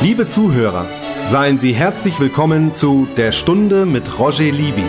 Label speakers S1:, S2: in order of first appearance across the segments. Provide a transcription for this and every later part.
S1: Liebe Zuhörer, seien Sie herzlich willkommen zu Der Stunde mit Roger Libby.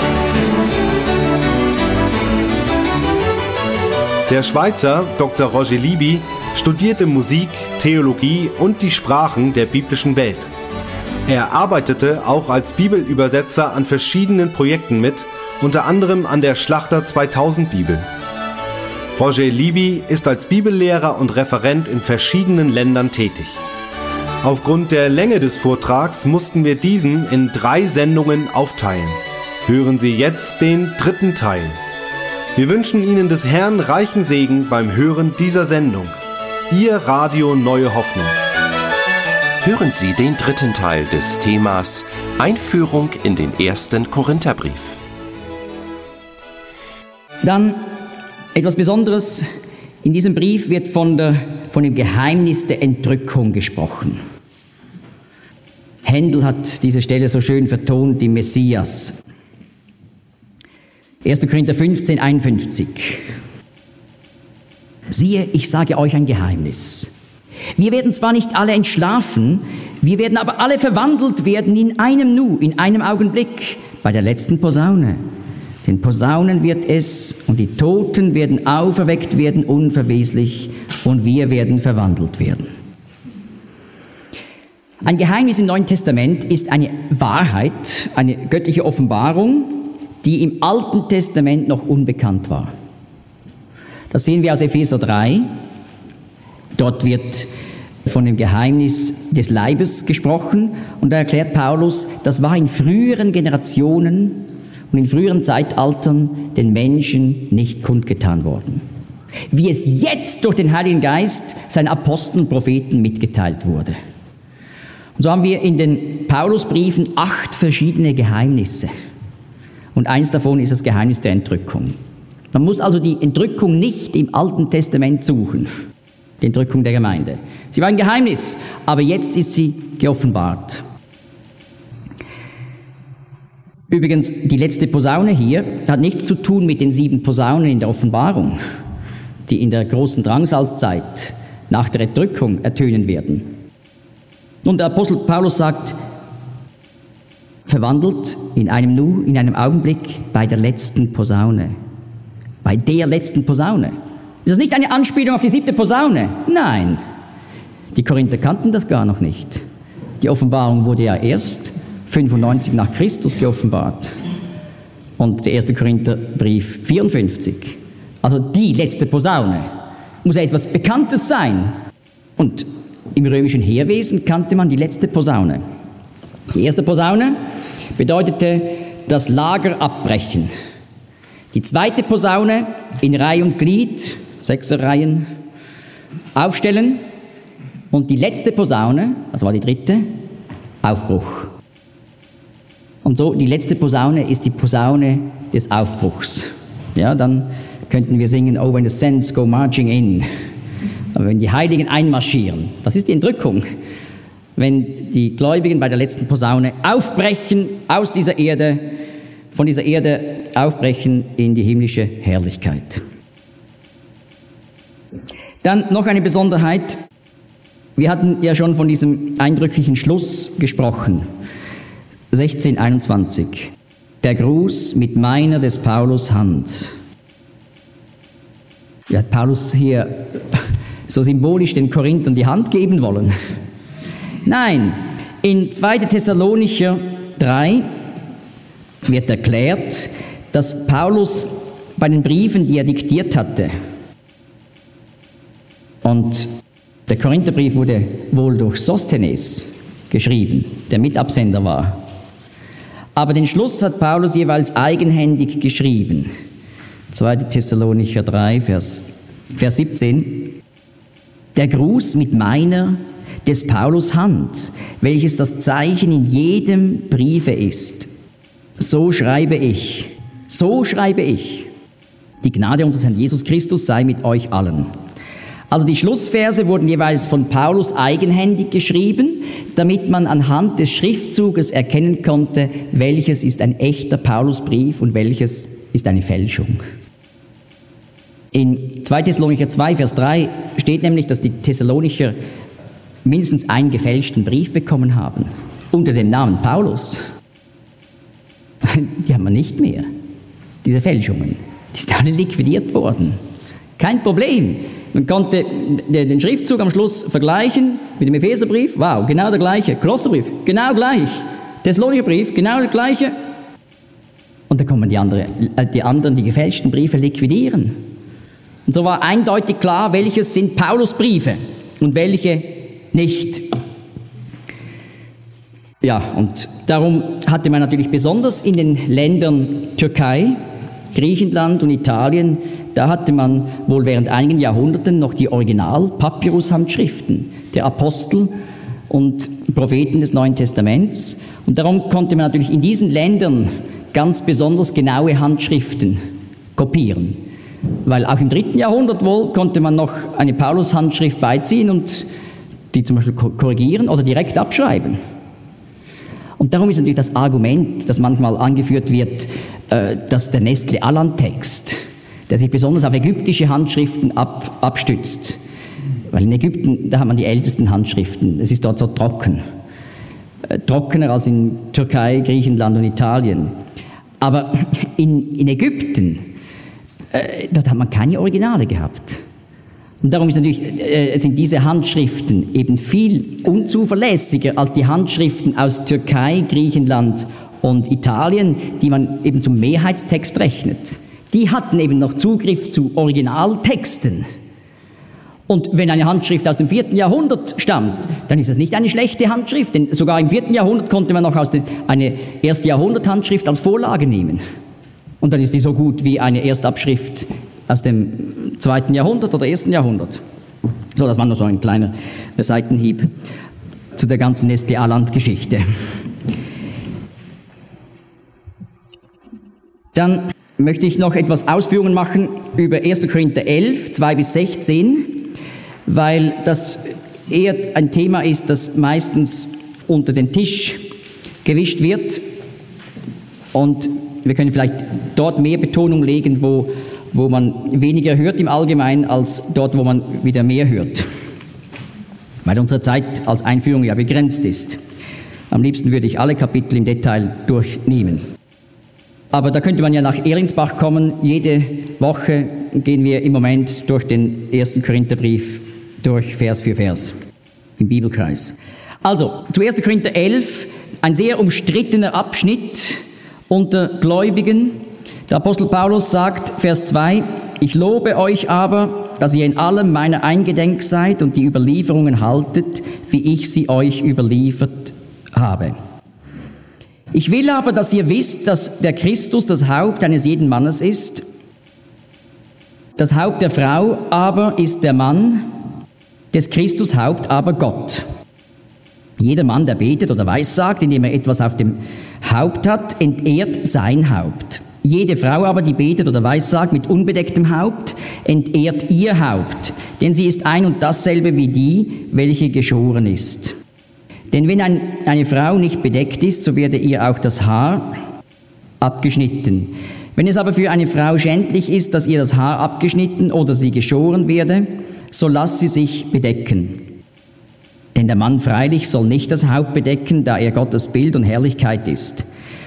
S1: Der Schweizer Dr. Roger Libby studierte Musik, Theologie und die Sprachen der biblischen Welt. Er arbeitete auch als Bibelübersetzer an verschiedenen Projekten mit, unter anderem an der Schlachter 2000 Bibel. Roger Libby ist als Bibellehrer und Referent in verschiedenen Ländern tätig. Aufgrund der Länge des Vortrags mussten wir diesen in 3 Sendungen aufteilen. Hören Sie jetzt den 3. Teil. Wir wünschen Ihnen des Herrn reichen Segen beim Hören dieser Sendung. Ihr Radio Neue Hoffnung.
S2: Hören Sie den 3. Teil des Themas Einführung in den 1. Korintherbrief.
S3: Dann etwas Besonderes. In diesem Brief wird von dem Geheimnis der Entrückung gesprochen. Händel hat diese Stelle so schön vertont im Messias. 1. Korinther 15, 51. Siehe, ich sage euch ein Geheimnis. Wir werden zwar nicht alle entschlafen, wir werden aber alle verwandelt werden in einem Nu, in einem Augenblick, bei der letzten Posaune. Denn Posaunen wird es, und die Toten werden auferweckt werden, unverweslich, und wir werden verwandelt werden. Ein Geheimnis im Neuen Testament ist eine Wahrheit, eine göttliche Offenbarung, die im Alten Testament noch unbekannt war. Das sehen wir aus Epheser 3. Dort wird von dem Geheimnis des Leibes gesprochen, und da erklärt Paulus, das war in früheren Generationen und in früheren Zeitaltern den Menschen nicht kundgetan worden. Wie es jetzt durch den Heiligen Geist seinen Aposteln und Propheten mitgeteilt wurde. Und so haben wir in den Paulusbriefen 8 verschiedene Geheimnisse. Und eins davon ist das Geheimnis der Entrückung. Man muss also die Entrückung nicht im Alten Testament suchen, die Entrückung der Gemeinde. Sie war ein Geheimnis, aber jetzt ist sie geoffenbart. Übrigens, die letzte Posaune hier hat nichts zu tun mit den 7 Posaunen in der Offenbarung, die in der großen Drangsalzzeit nach der Entrückung ertönen werden. Und der Apostel Paulus sagt, verwandelt in einem Nu, in einem Augenblick bei der letzten Posaune. Bei der letzten Posaune. Ist das nicht eine Anspielung auf die 7. Posaune? Nein. Die Korinther kannten das gar noch nicht. Die Offenbarung wurde ja erst 95 nach Christus geoffenbart. Und der 1. Korintherbrief 54. Also die letzte Posaune. Muss ja etwas Bekanntes sein. Und im römischen Heerwesen kannte man die letzte Posaune. Die erste Posaune bedeutete das Lager abbrechen. Die zweite Posaune in Reihe und Glied, 6er Reihen, aufstellen. Und die letzte Posaune, das war die 3., Aufbruch. Und so, die letzte Posaune ist die Posaune des Aufbruchs. Ja, dann könnten wir singen, Oh, when the saints go marching in. Aber wenn die Heiligen einmarschieren, das ist die Entrückung. Wenn die Gläubigen bei der letzten Posaune aufbrechen aus dieser Erde, von dieser Erde aufbrechen in die himmlische Herrlichkeit. Dann noch eine Besonderheit. Wir hatten ja schon von diesem eindrücklichen Schluss gesprochen. 16,21. Der Gruß mit meiner des Paulus Hand. Ja, hat Paulus hier so symbolisch den Korinthern die Hand geben wollen? Nein, in 2. Thessalonicher 3 wird erklärt, dass Paulus bei den Briefen, die er diktiert hatte, und der Korintherbrief wurde wohl durch Sosthenes geschrieben, der Mitabsender war. Aber den Schluss hat Paulus jeweils eigenhändig geschrieben. 2. Thessalonicher 3, Vers 17. Der Gruß mit meiner des Paulus Hand, welches das Zeichen in jedem Briefe ist. So schreibe ich. Die Gnade unseres Herrn Jesus Christus sei mit euch allen. Also die Schlussverse wurden jeweils von Paulus eigenhändig geschrieben, damit man anhand des Schriftzuges erkennen konnte, welches ist ein echter Paulusbrief und welches ist eine Fälschung. In 2. Thessalonicher 2, Vers 3 steht nämlich, dass die Thessalonicher mindestens einen gefälschten Brief bekommen haben, unter dem Namen Paulus. Die haben wir nicht mehr, diese Fälschungen. Die sind alle liquidiert worden. Kein Problem. Man konnte den Schriftzug am Schluss vergleichen mit dem Epheserbrief. Wow, genau der gleiche. Kolosserbrief, genau gleich. Thessalonicher Brief, genau der gleiche. Und da kommen die anderen, die gefälschten Briefe liquidieren. Und so war eindeutig klar, welches sind Paulusbriefe und welche nicht. Ja, und darum hatte man natürlich besonders in den Ländern Türkei, Griechenland und Italien, da hatte man wohl während einigen Jahrhunderten noch die Original-Papyrus-Handschriften der Apostel und Propheten des Neuen Testaments. Und darum konnte man natürlich in diesen Ländern ganz besonders genaue Handschriften kopieren. Weil auch im 3. Jahrhundert wohl konnte man noch eine Paulus-Handschrift beiziehen und die zum Beispiel korrigieren oder direkt abschreiben. Und darum ist natürlich das Argument, das manchmal angeführt wird, dass der Nestle-Aland-Text, der sich besonders auf ägyptische Handschriften abstützt. Weil in Ägypten, da hat man die ältesten Handschriften. Es ist dort so trocken. Trockener als in Türkei, Griechenland und Italien. Aber in Ägypten, dort hat man keine Originale gehabt. Und darum sind diese Handschriften eben viel unzuverlässiger als die Handschriften aus Türkei, Griechenland und Italien, die man eben zum Mehrheitstext rechnet. Die hatten eben noch Zugriff zu Originaltexten. Und wenn eine Handschrift aus dem 4. Jahrhundert stammt, dann ist das nicht eine schlechte Handschrift, denn sogar im 4. Jahrhundert konnte man noch eine 1. Jahrhundert-Handschrift als Vorlage nehmen. Und dann ist die so gut wie eine Erstabschrift aus dem 2. Jahrhundert oder 1. Jahrhundert. So, das war nur so ein kleiner Seitenhieb zu der ganzen Nestle-Aland-Geschichte. Dann möchte ich noch etwas Ausführungen machen über 1. Korinther 11, 2-16, weil das eher ein Thema ist, das meistens unter den Tisch gewischt wird. Und wir können vielleicht dort mehr Betonung legen, wo man weniger hört im Allgemeinen, als dort, wo man wieder mehr hört. Weil unsere Zeit als Einführung ja begrenzt ist. Am liebsten würde ich alle Kapitel im Detail durchnehmen. Aber da könnte man ja nach Erlinsbach kommen. Jede Woche gehen wir im Moment durch den 1. Korintherbrief durch Vers für Vers im Bibelkreis. Also, zu 1. Korinther 11, ein sehr umstrittener Abschnitt unter Gläubigen. Der Apostel Paulus sagt, Vers 2, ich lobe euch aber, dass ihr in allem meiner eingedenk seid und die Überlieferungen haltet, wie ich sie euch überliefert habe. Ich will aber, dass ihr wisst, dass der Christus das Haupt eines jeden Mannes ist. Das Haupt der Frau aber ist der Mann, des Christus Haupt aber Gott. Jeder Mann, der betet oder weissagt, indem er etwas auf dem Haupt hat, entehrt sein Haupt. Jede Frau aber, die betet oder weissagt mit unbedecktem Haupt, entehrt ihr Haupt, denn sie ist ein und dasselbe wie die, welche geschoren ist. Denn wenn eine Frau nicht bedeckt ist, so werde ihr auch das Haar abgeschnitten. Wenn es aber für eine Frau schändlich ist, dass ihr das Haar abgeschnitten oder sie geschoren werde, so lass sie sich bedecken. Denn der Mann freilich soll nicht das Haupt bedecken, da er Gottes Bild und Herrlichkeit ist.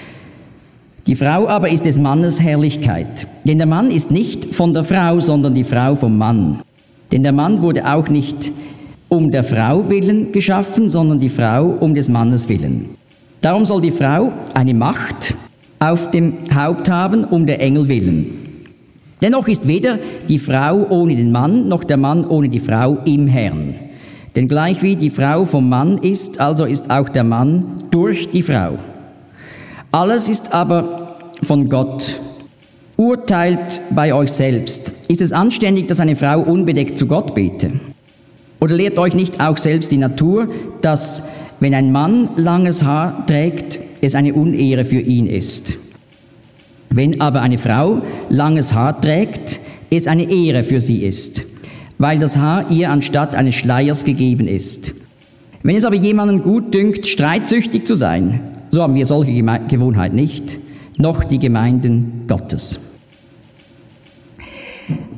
S3: Die Frau aber ist des Mannes Herrlichkeit. Denn der Mann ist nicht von der Frau, sondern die Frau vom Mann. Denn der Mann wurde auch nicht um der Frau willen geschaffen, sondern die Frau um des Mannes willen. Darum soll die Frau eine Macht auf dem Haupt haben, um der Engel willen. Dennoch ist weder die Frau ohne den Mann, noch der Mann ohne die Frau im Herrn. Denn gleich wie die Frau vom Mann ist, also ist auch der Mann durch die Frau. Alles ist aber von Gott. Urteilt bei euch selbst. Ist es anständig, dass eine Frau unbedeckt zu Gott bete? Oder lehrt euch nicht auch selbst die Natur, dass, wenn ein Mann langes Haar trägt, es eine Unehre für ihn ist? Wenn aber eine Frau langes Haar trägt, es eine Ehre für sie ist, weil das Haar ihr anstatt eines Schleiers gegeben ist. Wenn es aber jemanden gut dünkt, streitsüchtig zu sein, so haben wir solche Gewohnheit nicht, noch die Gemeinden Gottes.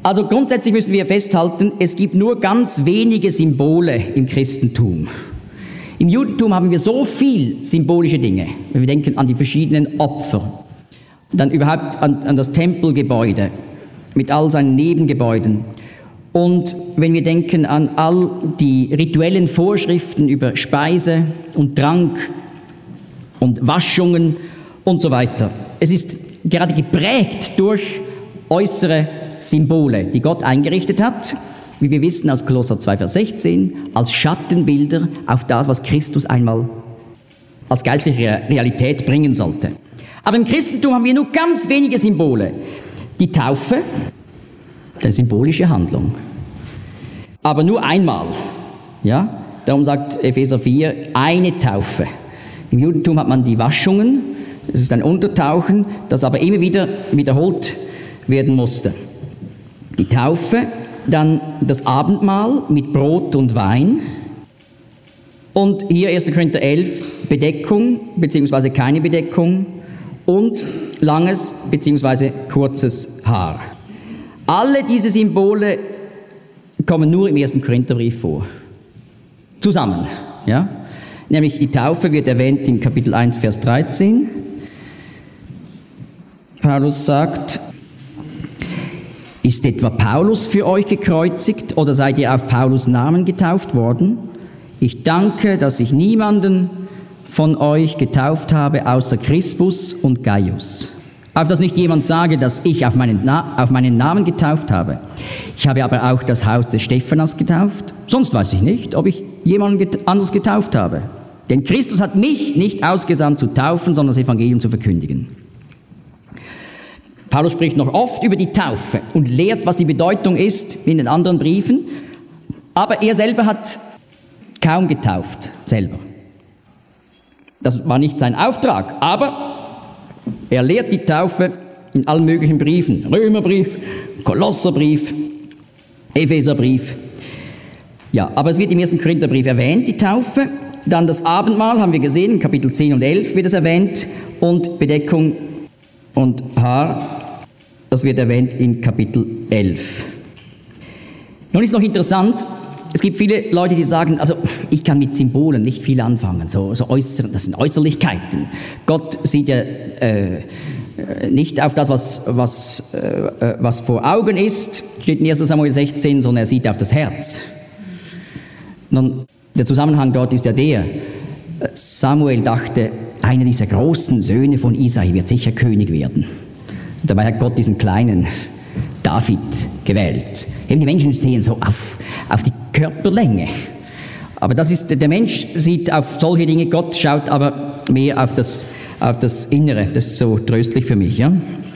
S3: Also grundsätzlich müssen wir festhalten, es gibt nur ganz wenige Symbole im Christentum. Im Judentum haben wir so viel symbolische Dinge, wenn wir denken an die verschiedenen Opfer, dann überhaupt an das Tempelgebäude mit all seinen Nebengebäuden. Und wenn wir denken an all die rituellen Vorschriften über Speise und Trank und Waschungen und so weiter. Es ist gerade geprägt durch äußere Symbole, die Gott eingerichtet hat, wie wir wissen aus Kolosser 2, Vers 16, als Schattenbilder auf das, was Christus einmal als geistliche Realität bringen sollte. Aber im Christentum haben wir nur ganz wenige Symbole. Die Taufe, eine symbolische Handlung. Aber nur einmal. Ja? Darum sagt Epheser 4, eine Taufe. Im Judentum hat man die Waschungen, das ist ein Untertauchen, das aber immer wieder wiederholt werden musste. Die Taufe, dann das Abendmahl mit Brot und Wein und hier 1. Korinther 11, Bedeckung bzw. keine Bedeckung und langes bzw. kurzes Haar. Alle diese Symbole kommen nur im 1. Korintherbrief vor. Zusammen. Ja? Nämlich die Taufe wird erwähnt in Kapitel 1, Vers 13. Paulus sagt, ist etwa Paulus für euch gekreuzigt oder seid ihr auf Paulus Namen getauft worden? Ich danke, dass ich niemanden von euch getauft habe, außer Crispus und Gaius. Auf dass nicht jemand sage, dass ich auf meinen Namen getauft habe. Ich habe aber auch das Haus des Stephanas getauft. Sonst weiß ich nicht, ob ich jemanden anders getauft habe. Denn Christus hat mich nicht ausgesandt zu taufen, sondern das Evangelium zu verkündigen. Paulus spricht noch oft über die Taufe und lehrt, was die Bedeutung ist in den anderen Briefen. Aber er selber hat kaum getauft, selber. Das war nicht sein Auftrag, aber er lehrt die Taufe in allen möglichen Briefen. Römerbrief, Kolosserbrief, Epheserbrief. Ja, aber es wird im 1. Korintherbrief erwähnt, die Taufe. Dann das Abendmahl, haben wir gesehen, in Kapitel 10 und 11 wird es erwähnt. Und Bedeckung und Haar, das wird erwähnt in Kapitel 11. Nun ist noch interessant, es gibt viele Leute, die sagen, also ich kann mit Symbolen nicht viel anfangen, das sind Äußerlichkeiten. Gott sieht ja nicht auf das, was vor Augen ist, steht in 1. Samuel 16, sondern er sieht auf das Herz. Nun, der Zusammenhang dort ist ja der, Samuel dachte, einer dieser großen Söhne von Isai wird sicher König werden. Dabei hat Gott diesen kleinen David gewählt. Eben die Menschen sehen so auf die Körperlänge. Aber der Mensch sieht auf solche Dinge, Gott schaut aber mehr auf das Innere. Das ist so tröstlich für mich. Ja?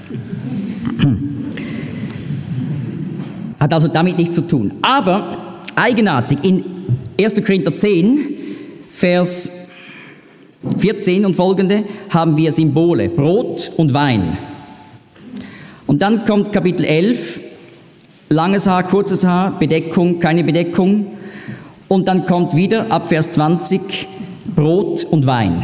S3: Hat also damit nichts zu tun. Aber eigenartig, in 1. Korinther 10, Vers 14 und folgende, haben wir Symbole, Brot und Wein. Und dann kommt Kapitel 11, langes Haar, kurzes Haar, Bedeckung, keine Bedeckung. Und dann kommt wieder ab Vers 20 Brot und Wein.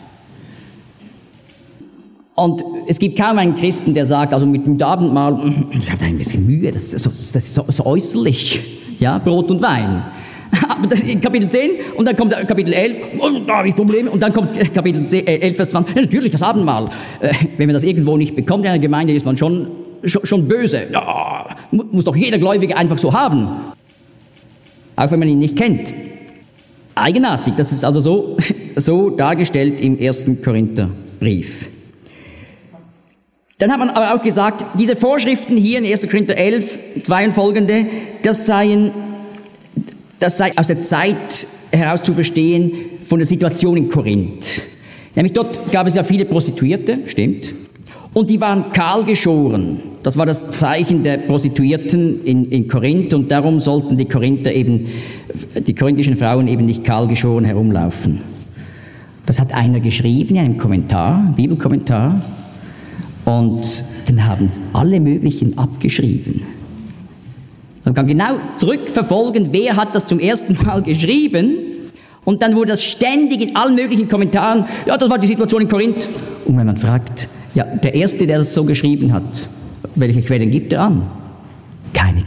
S3: Und es gibt kaum einen Christen, der sagt, also mit dem Abendmahl, ich habe da ein bisschen Mühe, das ist so äußerlich. Ja, Brot und Wein. Aber das ist Kapitel 10 und dann kommt Kapitel 11, da habe ich Probleme. Und dann kommt Kapitel 11, Vers 20. Ja, natürlich, das Abendmahl. Wenn man das irgendwo nicht bekommt in einer Gemeinde, ist man schon böse. Ja, muss doch jeder Gläubige einfach so haben. Auch wenn man ihn nicht kennt. Eigenartig, das ist also so dargestellt im 1. Korintherbrief. Dann hat man aber auch gesagt, diese Vorschriften hier in 1. Korinther 11, 2 und folgende, das sei aus der Zeit heraus zu verstehen von der Situation in Korinth. Nämlich dort gab es ja viele Prostituierte, stimmt, und die waren kahl geschoren. Das war das Zeichen der Prostituierten in Korinth und darum sollten die korinthischen Frauen eben nicht kahl geschoren herumlaufen. Das hat einer geschrieben in einem Kommentar, Bibelkommentar, und dann haben es alle möglichen abgeschrieben. Man kann genau zurückverfolgen, wer hat das zum ersten Mal geschrieben. Und dann wurde das ständig in allen möglichen Kommentaren, ja, das war die Situation in Korinth. Und wenn man fragt, ja, der Erste, der das so geschrieben hat, welche Quellen gibt er an? Keine.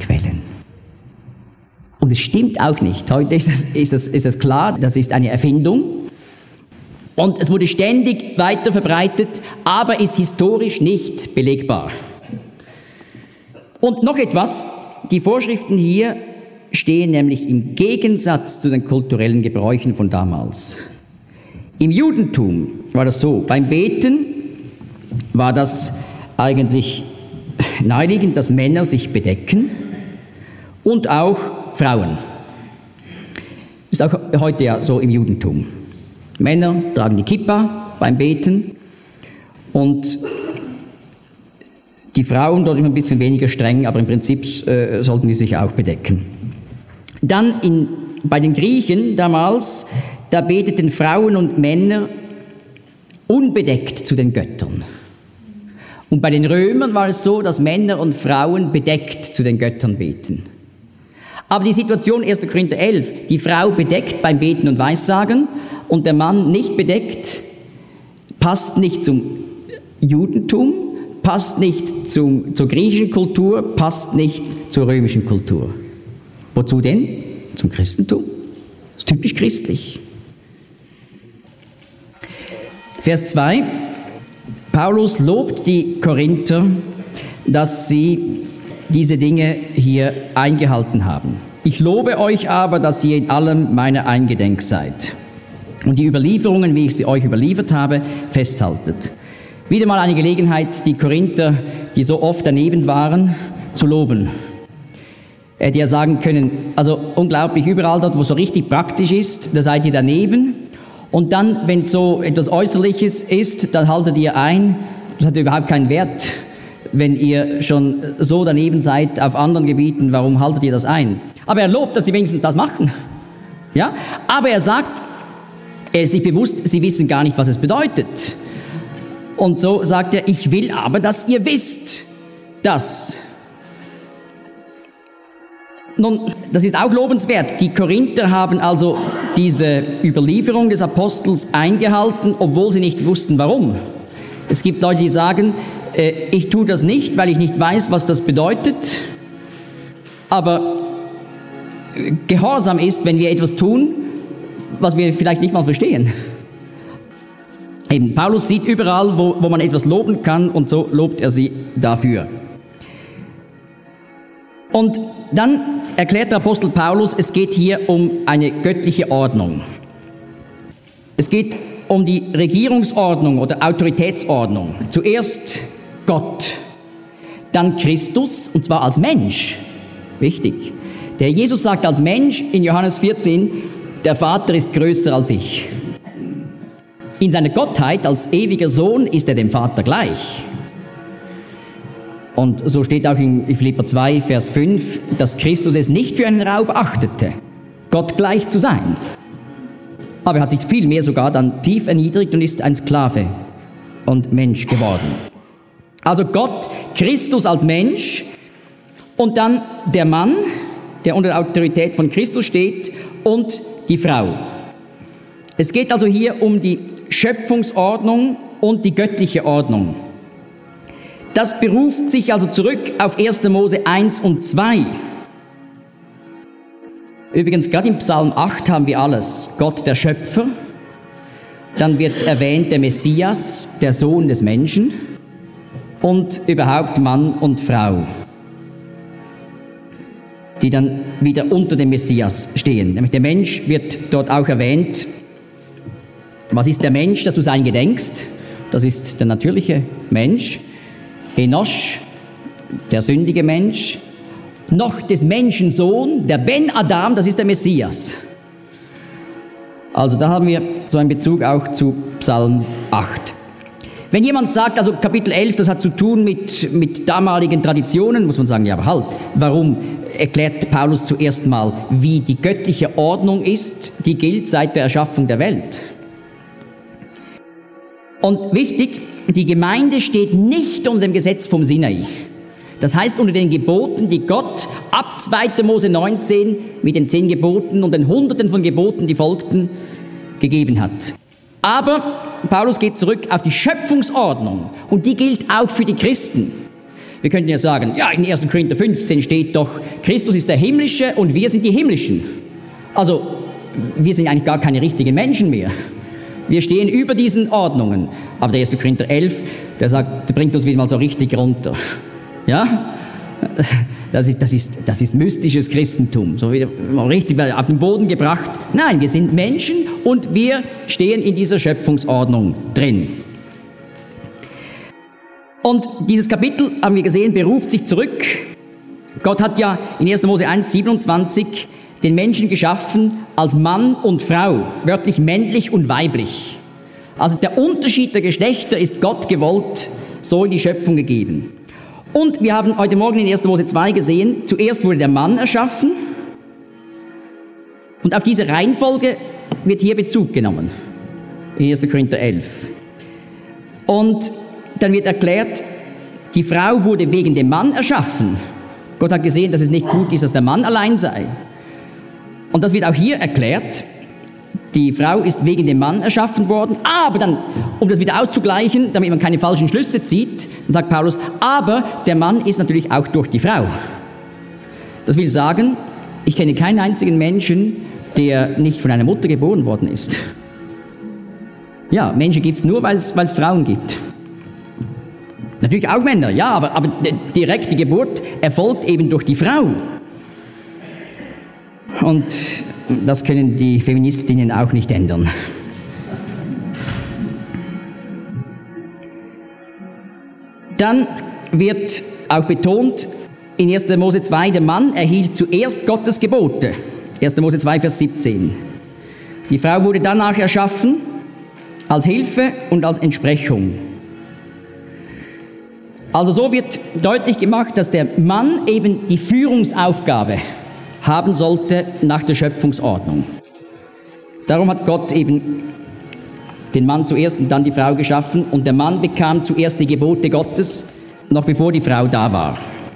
S3: Und es stimmt auch nicht. Heute ist es klar, das ist eine Erfindung. Und es wurde ständig weiter verbreitet, aber ist historisch nicht belegbar. Und noch etwas, die Vorschriften hier stehen nämlich im Gegensatz zu den kulturellen Gebräuchen von damals. Im Judentum war das so, beim Beten war das eigentlich naheliegend, dass Männer sich bedecken und auch Frauen. Ist auch heute ja so im Judentum. Männer tragen die Kippa beim Beten und die Frauen dort immer ein bisschen weniger streng, aber im Prinzip sollten die sich auch bedecken. Dann bei den Griechen damals, da beteten Frauen und Männer unbedeckt zu den Göttern. Und bei den Römern war es so, dass Männer und Frauen bedeckt zu den Göttern beten. Aber die Situation 1. Korinther 11, die Frau bedeckt beim Beten und Weissagen und der Mann nicht bedeckt, passt nicht zum Judentum, passt nicht zur griechischen Kultur, passt nicht zur römischen Kultur. Wozu denn? Zum Christentum. Das ist typisch christlich. Vers 2. Paulus lobt die Korinther, dass sie diese Dinge hier eingehalten haben. Ich lobe euch aber, dass ihr in allem meiner eingedenk seid und die Überlieferungen, wie ich sie euch überliefert habe, festhaltet. Wieder mal eine Gelegenheit, die Korinther, die so oft daneben waren, zu loben. Er hätte ja sagen können, also unglaublich, überall dort, wo es so richtig praktisch ist, da seid ihr daneben. Und dann, wenn es so etwas Äußerliches ist, dann haltet ihr ein. Das hat überhaupt keinen Wert. Wenn ihr schon so daneben seid auf anderen Gebieten, warum haltet ihr das ein? Aber er lobt, dass sie wenigstens das machen. Ja? Aber er sagt, er ist sich bewusst, sie wissen gar nicht, was es bedeutet. Und so sagt er, ich will aber, dass ihr wisst, dass. Nun, das ist auch lobenswert. Die Korinther haben also diese Überlieferung des Apostels eingehalten, obwohl sie nicht wussten, warum. Es gibt Leute, die sagen, ich tue das nicht, weil ich nicht weiß, was das bedeutet. Aber Gehorsam ist, wenn wir etwas tun, was wir vielleicht nicht mal verstehen. Eben, Paulus sieht überall, wo man etwas loben kann, und so lobt er sie dafür. Und dann erklärt der Apostel Paulus, es geht hier um eine göttliche Ordnung. Es geht um die Regierungsordnung oder Autoritätsordnung. Zuerst Gott, dann Christus, und zwar als Mensch. Wichtig. Der Jesus sagt als Mensch in Johannes 14, der Vater ist größer als ich. In seiner Gottheit als ewiger Sohn ist er dem Vater gleich. Und so steht auch in Philipper 2, Vers 5, dass Christus es nicht für einen Raub achtete, Gott gleich zu sein. Aber er hat sich vielmehr sogar dann tief erniedrigt und ist ein Sklave und Mensch geworden. Also Gott, Christus als Mensch und dann der Mann, der unter der Autorität von Christus steht, und die Frau. Es geht also hier um die Schöpfungsordnung und die göttliche Ordnung. Das beruft sich also zurück auf 1. Mose 1 und 2. Übrigens, gerade im Psalm 8 haben wir alles. Gott der Schöpfer, dann wird erwähnt der Messias, der Sohn des Menschen und überhaupt Mann und Frau, die dann wieder unter dem Messias stehen. Nämlich der Mensch wird dort auch erwähnt. Was ist der Mensch, dass du sein gedenkst? Das ist der natürliche Mensch. Enosch, der sündige Mensch. Noch des Menschen Sohn, der Ben Adam, das ist der Messias. Also da haben wir so einen Bezug auch zu Psalm 8. Wenn jemand sagt, also Kapitel 11, das hat zu tun mit damaligen Traditionen, muss man sagen, ja, aber halt, warum erklärt Paulus zuerst mal, wie die göttliche Ordnung ist, die gilt seit der Erschaffung der Welt. Und wichtig, die Gemeinde steht nicht unter dem Gesetz vom Sinai. Das heißt unter den Geboten, die Gott ab 2. Mose 19 mit den 10 Geboten und den Hunderten von Geboten, die folgten, gegeben hat. Aber Paulus geht zurück auf die Schöpfungsordnung und die gilt auch für die Christen. Wir könnten ja sagen, ja, in 1. Korinther 15 steht doch, Christus ist der Himmlische und wir sind die Himmlischen. Also, wir sind eigentlich gar keine richtigen Menschen mehr. Wir stehen über diesen Ordnungen. Aber der 1. Korinther 11, der bringt uns wieder mal so richtig runter. Ja? Das ist mystisches Christentum. So wieder mal richtig auf den Boden gebracht. Nein, wir sind Menschen und wir stehen in dieser Schöpfungsordnung drin. Und dieses Kapitel, haben wir gesehen, beruft sich zurück. Gott hat ja in 1. Mose 1, 27 den Menschen geschaffen als Mann und Frau, wörtlich männlich und weiblich. Also der Unterschied der Geschlechter ist Gott gewollt, so in die Schöpfung gegeben. Und wir haben heute Morgen in 1. Mose 2 gesehen, zuerst wurde der Mann erschaffen und auf diese Reihenfolge wird hier Bezug genommen, in 1. Korinther 11. Und dann wird erklärt, die Frau wurde wegen dem Mann erschaffen. Gott hat gesehen, dass es nicht gut ist, dass der Mann allein sei. Und das wird auch hier erklärt. Die Frau ist wegen dem Mann erschaffen worden, aber dann, um das wieder auszugleichen, damit man keine falschen Schlüsse zieht, dann sagt Paulus, aber der Mann ist natürlich auch durch die Frau. Das will sagen, ich kenne keinen einzigen Menschen, der nicht von einer Mutter geboren worden ist. Ja, Menschen gibt es nur, weil es Frauen gibt. Natürlich auch Männer, ja, aber direkt die Geburt erfolgt eben durch die Frau. Und das können die Feministinnen auch nicht ändern. Dann wird auch betont, in 1. Mose 2, der Mann erhielt zuerst Gottes Gebote. 1. Mose 2, Vers 17. Die Frau wurde danach erschaffen, als Hilfe und als Entsprechung. Also so wird deutlich gemacht, dass der Mann eben die Führungsaufgabe haben sollte nach der Schöpfungsordnung. Darum hat Gott eben den Mann zuerst und dann die Frau geschaffen und der Mann bekam zuerst die Gebote Gottes, noch bevor die Frau da war.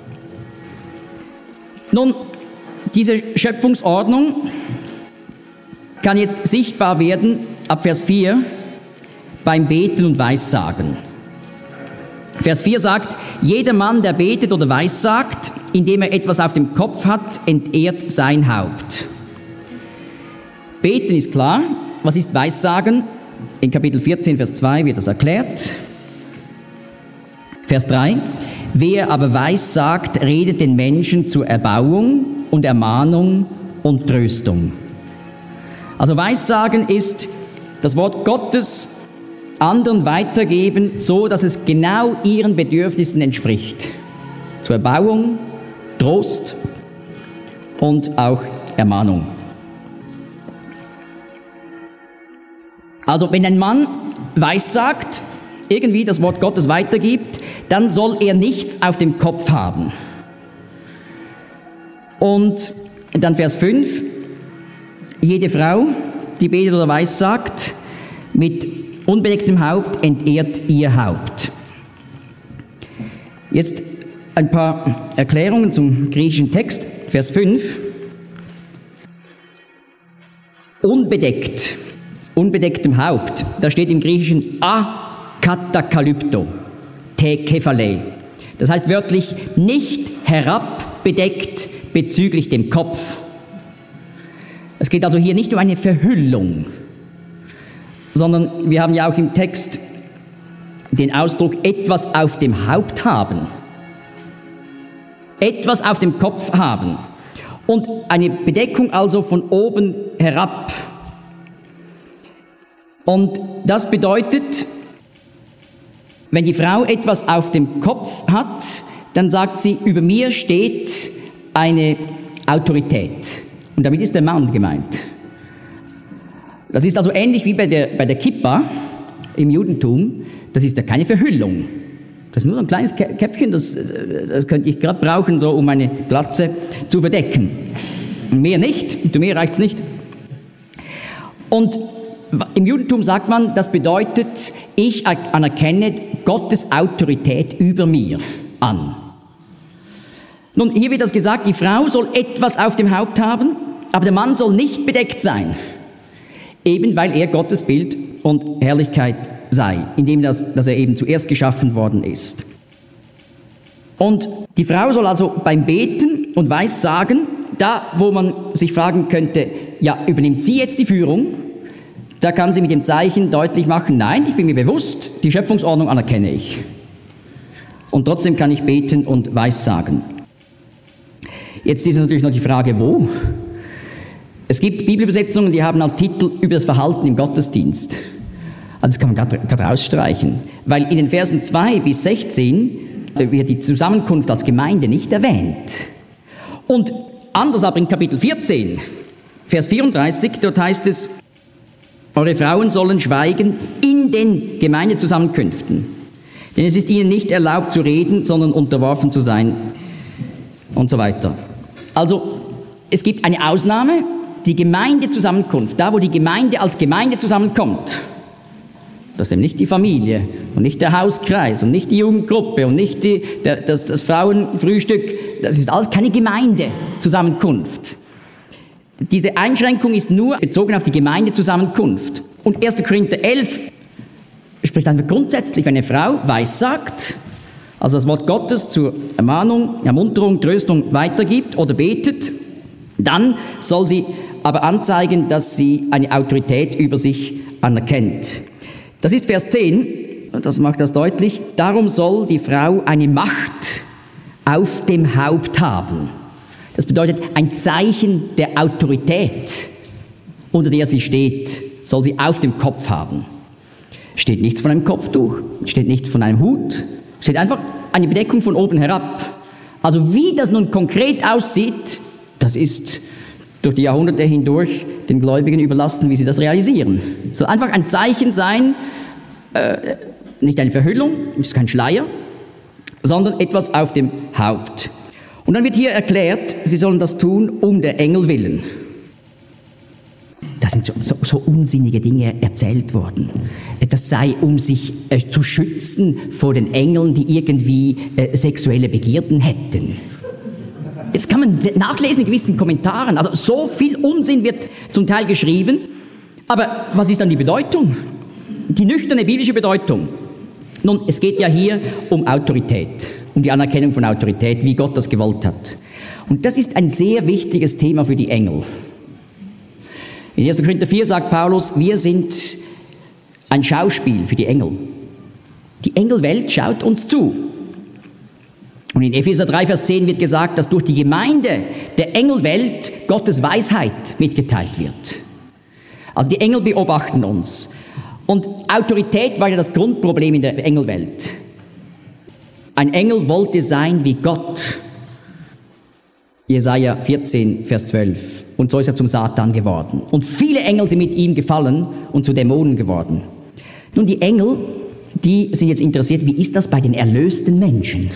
S3: Nun, diese Schöpfungsordnung kann jetzt sichtbar werden ab Vers 4 beim Beten und Weissagen. Vers 4 sagt, jeder Mann, der betet oder weissagt, indem er etwas auf dem Kopf hat, entehrt sein Haupt. Beten ist klar. Was ist Weissagen? In Kapitel 14, Vers 2 wird das erklärt. Vers 3. Wer aber weissagt, redet den Menschen zur Erbauung und Ermahnung und Tröstung. Also Weissagen ist das Wort Gottes anderen weitergeben, so dass es genau ihren Bedürfnissen entspricht. Zur Erbauung, Trost und auch Ermahnung. Also wenn ein Mann weissagt, irgendwie das Wort Gottes weitergibt, dann soll er nichts auf dem Kopf haben. Und dann Vers 5, jede Frau, die betet oder weissagt, mit unbedecktem Haupt entehrt ihr Haupt. Jetzt ein paar Erklärungen zum griechischen Text, Vers 5. Unbedeckt, unbedecktem Haupt, da steht im Griechischen akatakalypto, te kephale. Das heißt wörtlich nicht herabbedeckt bezüglich dem Kopf. Es geht also hier nicht um eine Verhüllung, sondern wir haben ja auch im Text den Ausdruck etwas auf dem Haupt haben. Etwas auf dem Kopf haben. Und eine Bedeckung also von oben herab. Und das bedeutet, wenn die Frau etwas auf dem Kopf hat, dann sagt sie, über mir steht eine Autorität. Und damit ist der Mann gemeint. Das ist also ähnlich wie bei der Kippa im Judentum. Das ist ja keine Verhüllung. Das ist nur ein kleines Käppchen, das könnte ich gerade brauchen, so um meine Glatze zu verdecken. Mehr nicht, zu mir reicht es nicht. Und im Judentum sagt man, das bedeutet, ich anerkenne Gottes Autorität über mir an. Nun, hier wird das gesagt, die Frau soll etwas auf dem Haupt haben, aber der Mann soll nicht bedeckt sein. Eben weil er Gottes Bild und Herrlichkeit sei, indem dass er eben zuerst geschaffen worden ist. Und die Frau soll also beim Beten und Weissagen, da wo man sich fragen könnte, ja, übernimmt sie jetzt die Führung? Da kann sie mit dem Zeichen deutlich machen, nein, ich bin mir bewusst, die Schöpfungsordnung anerkenne ich. Und trotzdem kann ich beten und Weissagen. Jetzt ist natürlich noch die Frage, wo? Es gibt Bibelübersetzungen, die haben als Titel über das Verhalten im Gottesdienst. Also das kann man gerade rausstreichen, weil in den Versen 2 bis 16 wird die Zusammenkunft als Gemeinde nicht erwähnt. Und anders aber in Kapitel 14, Vers 34, dort heißt es, eure Frauen sollen schweigen in den Gemeindezusammenkünften, denn es ist ihnen nicht erlaubt zu reden, sondern unterworfen zu sein und so weiter. Also es gibt eine Ausnahme, die Gemeindezusammenkunft, da wo die Gemeinde als Gemeinde zusammenkommt. Das ist eben nicht die Familie und nicht der Hauskreis und nicht die Jugendgruppe und nicht das Frauenfrühstück. Das ist alles keine Gemeindezusammenkunft. Diese Einschränkung ist nur bezogen auf die Gemeindezusammenkunft. Und 1. Korinther 11 spricht einfach grundsätzlich, wenn eine Frau weissagt, also das Wort Gottes zur Ermahnung, Ermunterung, Tröstung weitergibt oder betet, dann soll sie aber anzeigen, dass sie eine Autorität über sich anerkennt. Das ist Vers 10, das macht das deutlich. Darum soll die Frau eine Macht auf dem Haupt haben. Das bedeutet, ein Zeichen der Autorität, unter der sie steht, soll sie auf dem Kopf haben. Steht nichts von einem Kopftuch, steht nichts von einem Hut, steht einfach eine Bedeckung von oben herab. Also wie das nun konkret aussieht, das ist durch die Jahrhunderte hindurch den Gläubigen überlassen, wie sie das realisieren. Es soll einfach ein Zeichen sein, nicht eine Verhüllung, ist kein Schleier, sondern etwas auf dem Haupt. Und dann wird hier erklärt, sie sollen das tun um der Engel willen. Da sind so unsinnige Dinge erzählt worden. Das sei, um sich zu schützen vor den Engeln, die irgendwie sexuelle Begierden hätten. Jetzt kann man nachlesen in gewissen Kommentaren. Also so viel Unsinn wird zum Teil geschrieben. Aber was ist dann die Bedeutung? Die nüchterne biblische Bedeutung. Nun, es geht ja hier um Autorität, um die Anerkennung von Autorität, wie Gott das gewollt hat. Und das ist ein sehr wichtiges Thema für die Engel. In 1. Korinther 4 sagt Paulus, wir sind ein Schauspiel für die Engel. Die Engelwelt schaut uns zu. Und in Epheser 3, Vers 10 wird gesagt, dass durch die Gemeinde der Engelwelt Gottes Weisheit mitgeteilt wird. Also die Engel beobachten uns. Und Autorität war ja das Grundproblem in der Engelwelt. Ein Engel wollte sein wie Gott. Jesaja 14, Vers 12. Und so ist er zum Satan geworden. Und viele Engel sind mit ihm gefallen und zu Dämonen geworden. Nun, die Engel, die sind jetzt interessiert, wie ist das bei den erlösten Menschen?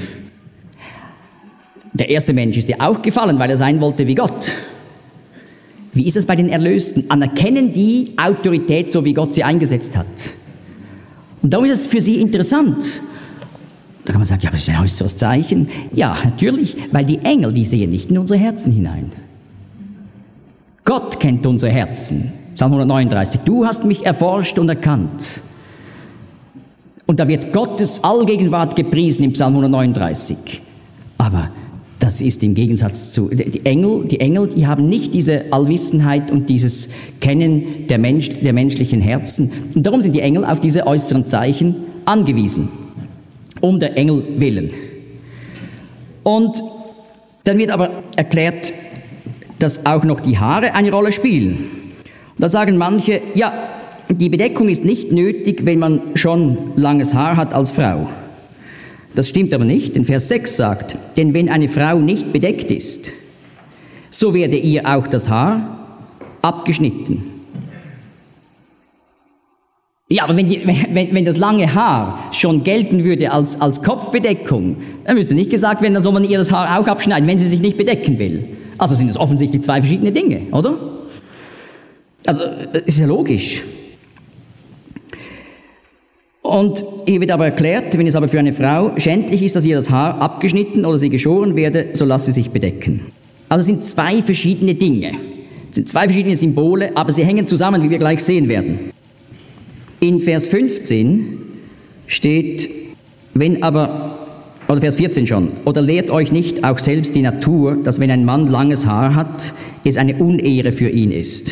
S3: Der erste Mensch ist ja auch gefallen, weil er sein wollte wie Gott. Wie ist es bei den Erlösten? Anerkennen die Autorität, so wie Gott sie eingesetzt hat? Und darum ist es für sie interessant. Da kann man sagen, ja, aber das ist ein äußeres Zeichen. Ja, natürlich, weil die Engel, die sehen nicht in unsere Herzen hinein. Gott kennt unsere Herzen. Psalm 139, du hast mich erforscht und erkannt. Und da wird Gottes Allgegenwart gepriesen im Psalm 139. Aber das ist im Gegensatz zu, die Engel, die haben nicht diese Allwissenheit und dieses Kennen der menschlichen Herzen. Und darum sind die Engel auf diese äußeren Zeichen angewiesen. Um der Engel willen. Und dann wird aber erklärt, dass auch noch die Haare eine Rolle spielen. Und da sagen manche, ja, die Bedeckung ist nicht nötig, wenn man schon langes Haar hat als Frau. Das stimmt aber nicht, denn Vers 6 sagt, denn wenn eine Frau nicht bedeckt ist, so werde ihr auch das Haar abgeschnitten. Ja, aber wenn das lange Haar schon gelten würde als Kopfbedeckung, dann müsste nicht gesagt werden, dann soll man ihr das Haar auch abschneiden, wenn sie sich nicht bedecken will. Also sind es offensichtlich zwei verschiedene Dinge, oder? Also, das ist ja logisch. Und hier wird aber erklärt, wenn es aber für eine Frau schändlich ist, dass ihr das Haar abgeschnitten oder sie geschoren werde, so lasse sie sich bedecken. Also es sind zwei verschiedene Dinge. Es sind zwei verschiedene Symbole, aber sie hängen zusammen, wie wir gleich sehen werden. In Vers 15 steht, wenn aber oder Vers 14 schon, oder lehrt euch nicht auch selbst die Natur, dass wenn ein Mann langes Haar hat, es eine Unehre für ihn ist.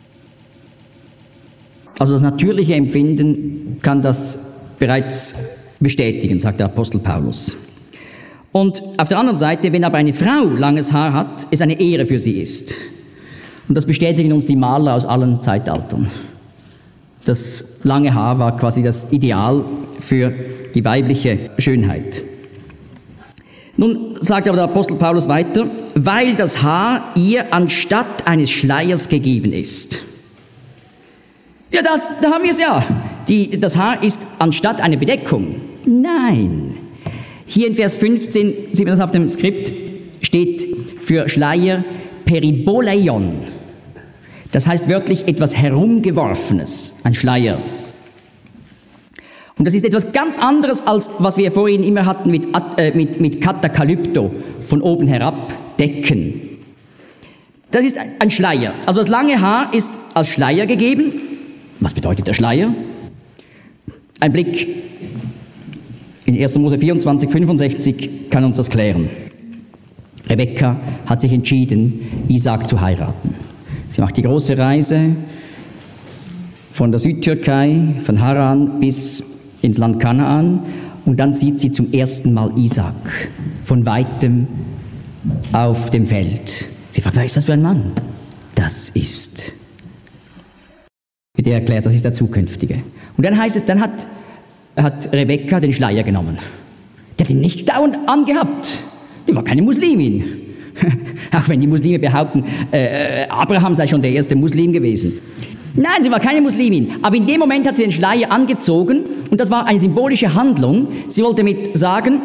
S3: Also das natürliche Empfinden kann das bereits bestätigen, sagt der Apostel Paulus. Und auf der anderen Seite, wenn aber eine Frau langes Haar hat, es eine Ehre für sie ist. Und das bestätigen uns die Maler aus allen Zeitaltern. Das lange Haar war quasi das Ideal für die weibliche Schönheit. Nun sagt aber der Apostel Paulus weiter, weil das Haar ihr anstatt eines Schleiers gegeben ist. Ja, da haben wir es ja. Das Haar ist anstatt einer Bedeckung. Nein. Hier in Vers 15, sieht man das auf dem Skript, steht für Schleier Periboleion. Das heißt wörtlich etwas Herumgeworfenes, ein Schleier. Und das ist etwas ganz anderes, als was wir vorhin immer hatten mit Katakalypto, von oben herab decken. Das ist ein Schleier. Also das lange Haar ist als Schleier gegeben. Was bedeutet der Schleier? Ein Blick in 1. Mose 24, 65 kann uns das klären. Rebekka hat sich entschieden, Isaak zu heiraten. Sie macht die große Reise von der Südtürkei, von Haran bis ins Land Kanaan, und dann sieht sie zum ersten Mal Isaak von weitem auf dem Feld. Sie fragt, wer ist das für ein Mann? Das ist, wird ihr erklärt, das ist der Zukünftige. Und dann heißt es, dann hat Rebekka den Schleier genommen. Die hat ihn nicht dauernd angehabt. Die war keine Muslimin. Auch wenn die Muslime behaupten, Abraham sei schon der erste Muslim gewesen. Nein, sie war keine Muslimin. Aber in dem Moment hat sie den Schleier angezogen und das war eine symbolische Handlung. Sie wollte damit sagen,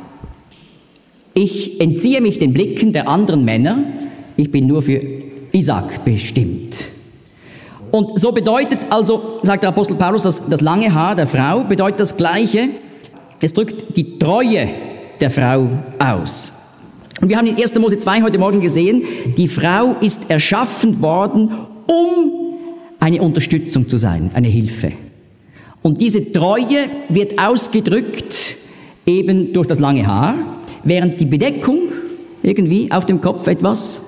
S3: ich entziehe mich den Blicken der anderen Männer, ich bin nur für Isaak bestimmt. Und so bedeutet also, sagt der Apostel Paulus, das lange Haar der Frau bedeutet das Gleiche. Es drückt die Treue der Frau aus. Und wir haben in 1. Mose 2 heute Morgen gesehen, die Frau ist erschaffen worden, um eine Unterstützung zu sein, eine Hilfe. Und diese Treue wird ausgedrückt eben durch das lange Haar, während die Bedeckung irgendwie auf dem Kopf etwas,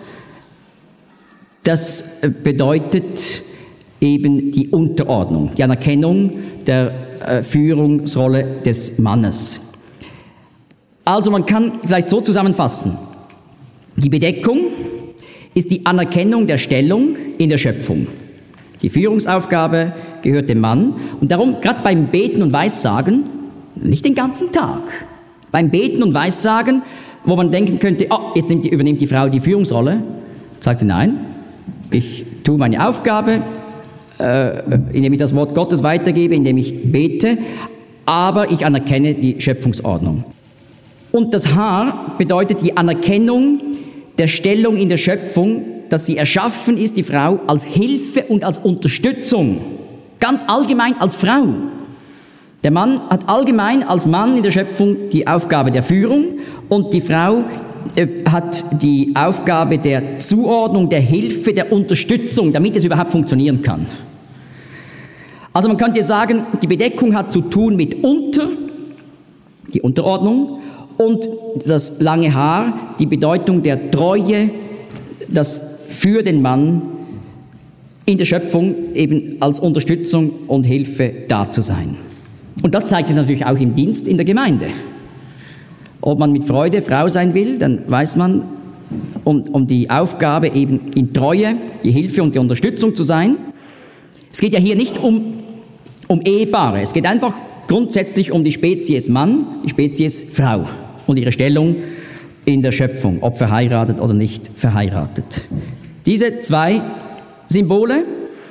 S3: das bedeutet eben die Unterordnung, die Anerkennung der Führungsrolle des Mannes. Also man kann vielleicht so zusammenfassen, die Bedeckung ist die Anerkennung der Stellung in der Schöpfung. Die Führungsaufgabe gehört dem Mann und darum, gerade beim Beten und Weissagen, nicht den ganzen Tag, beim Beten und Weissagen, wo man denken könnte, oh, jetzt übernimmt die Frau die Führungsrolle, sagt sie, nein, ich tue meine Aufgabe, indem ich das Wort Gottes weitergebe, indem ich bete, aber ich anerkenne die Schöpfungsordnung. Und das Haar bedeutet die Anerkennung der Stellung in der Schöpfung, dass sie erschaffen ist, die Frau, als Hilfe und als Unterstützung. Ganz allgemein als Frau. Der Mann hat allgemein als Mann in der Schöpfung die Aufgabe der Führung und die Frau hat die Aufgabe der Zuordnung, der Hilfe, der Unterstützung, damit es überhaupt funktionieren kann. Also man könnte sagen, die Bedeckung hat zu tun mit die Unterordnung, und das lange Haar, die Bedeutung der Treue, das für den Mann in der Schöpfung eben als Unterstützung und Hilfe da zu sein. Und das zeigt sich natürlich auch im Dienst in der Gemeinde. Ob man mit Freude Frau sein will, dann weiß man um die Aufgabe eben in Treue, die Hilfe und die Unterstützung zu sein. Es geht ja hier nicht um Ehepaare, es geht einfach grundsätzlich um die Spezies Mann, die Spezies Frau und ihre Stellung in der Schöpfung, ob verheiratet oder nicht verheiratet. Diese zwei Symbole,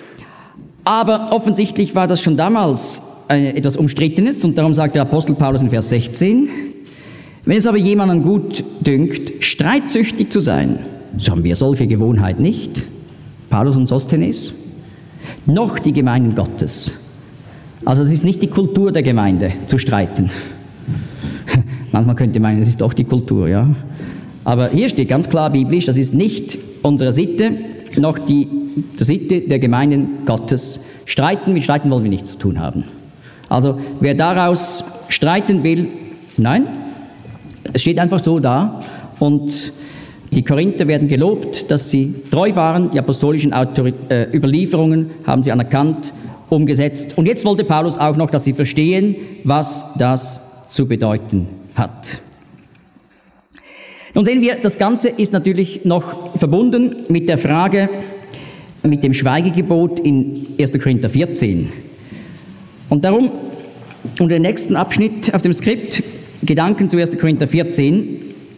S3: aber offensichtlich war das schon damals etwas Umstrittenes und darum sagt der Apostel Paulus in Vers 16, wenn es aber jemandem gut dünkt, streitsüchtig zu sein, so haben wir solche Gewohnheit nicht, Paulus und Sosthenes, noch die Gemeinden Gottes. Also es ist nicht die Kultur der Gemeinde, zu streiten. Manchmal könnte man meinen, es ist doch die Kultur, ja. Aber hier steht ganz klar biblisch, das ist nicht unsere Sitte, noch die Sitte der Gemeinden Gottes. Mit Streiten wollen wir nichts zu tun haben. Also wer daraus streiten will, nein, Es steht einfach so da und die Korinther werden gelobt, dass sie treu waren, die apostolischen Überlieferungen haben sie anerkannt, umgesetzt. Und jetzt wollte Paulus auch noch, dass sie verstehen, was das zu bedeuten hat. Nun sehen wir, das Ganze ist natürlich noch verbunden mit der Frage, mit dem Schweigegebot in 1. Korinther 14. Und darum, unter dem nächsten Abschnitt auf dem Skript, Gedanken zu 1. Korinther 14,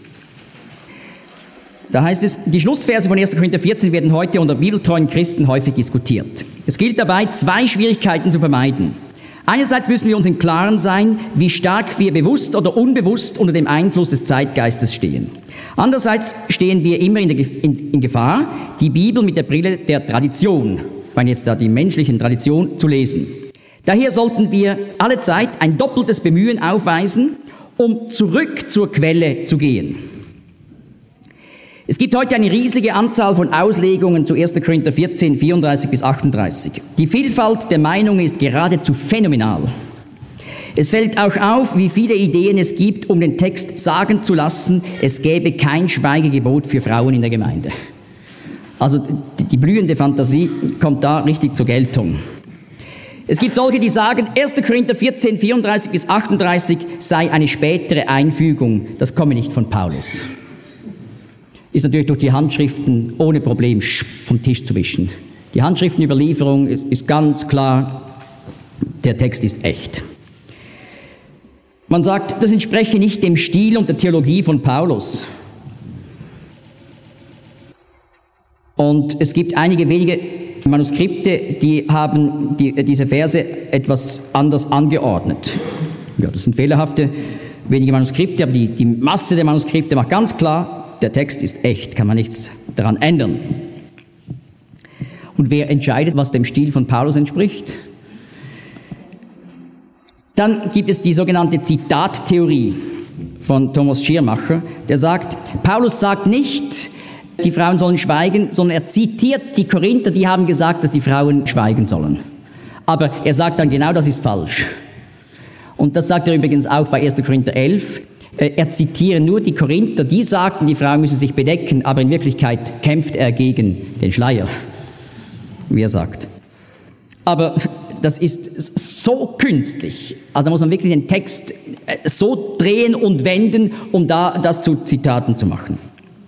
S3: da heißt es, die Schlussverse von 1. Korinther 14 werden heute unter bibeltreuen Christen häufig diskutiert. Es gilt dabei, zwei Schwierigkeiten zu vermeiden. Einerseits müssen wir uns im Klaren sein, wie stark wir bewusst oder unbewusst unter dem Einfluss des Zeitgeistes stehen. Andererseits stehen wir immer in Gefahr, die Bibel mit der Brille der Tradition, ich meine jetzt da die menschlichen Tradition, zu lesen. Daher sollten wir allezeit ein doppeltes Bemühen aufweisen, um zurück zur Quelle zu gehen. Es gibt heute eine riesige Anzahl von Auslegungen zu 1. Korinther 14, 34 bis 38. Die Vielfalt der Meinungen ist geradezu phänomenal. Es fällt auch auf, wie viele Ideen es gibt, um den Text sagen zu lassen, es gäbe kein Schweigegebot für Frauen in der Gemeinde. Also die blühende Fantasie kommt da richtig zur Geltung. Es gibt solche, die sagen, 1. Korinther 14, 34 bis 38 sei eine spätere Einfügung. Das komme nicht von Paulus. Ist natürlich durch die Handschriften ohne Problem vom Tisch zu wischen. Die Handschriftenüberlieferung ist ganz klar, der Text ist echt. Man sagt, das entspreche nicht dem Stil und der Theologie von Paulus. Und es gibt einige wenige Manuskripte, die haben diese Verse etwas anders angeordnet. Ja, das sind fehlerhafte wenige Manuskripte, aber die Masse der Manuskripte macht ganz klar, der Text ist echt, kann man nichts daran ändern. Und wer entscheidet, was dem Stil von Paulus entspricht? Dann gibt es die sogenannte Zitattheorie von Thomas Schirmacher, der sagt, Paulus sagt nicht, die Frauen sollen schweigen, sondern er zitiert die Korinther, die haben gesagt, dass die Frauen schweigen sollen. Aber er sagt dann genau, das ist falsch. Und das sagt er übrigens auch bei 1. Korinther 11. Er zitiert nur die Korinther, die sagten, die Frauen müssen sich bedecken, aber in Wirklichkeit kämpft er gegen den Schleier, wie er sagt. Aber das ist so künstlich, also da muss man wirklich den Text so drehen und wenden, um das zu Zitaten zu machen.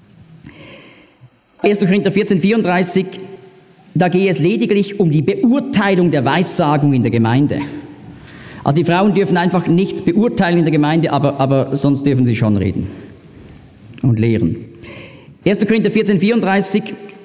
S3: 1. Korinther 14, 34, da gehe es lediglich um die Beurteilung der Weissagung in der Gemeinde. Also die Frauen dürfen einfach nichts beurteilen in der Gemeinde, aber sonst dürfen sie schon reden und lehren. 1. Korinther 14, 34.